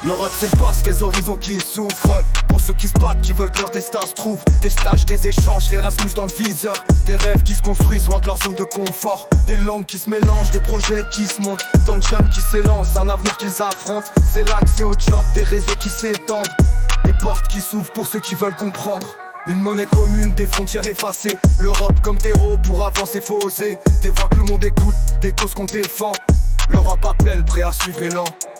L'Europe c'est le poste, les horizons qui souffrent. Pour ceux qui se battent, qui veulent que leur destin se trouve. Des stages, des échanges, Erasmus dans le viseur. Des rêves qui se construisent loin de leur zone de confort. Des langues qui se mélangent, des projets qui se montent. Tant de jeunes qui s'élancent, un avenir qu'ils affrontent. C'est l'accès au job, des réseaux qui s'étendent. Des portes qui s'ouvrent pour ceux qui veulent comprendre. Une monnaie commune, des frontières effacées. L'Europe comme terreau, pour avancer faut oser. Des voix que le monde écoute, des causes qu'on défend. L'Europe appelle, prêt à suivre l'élan.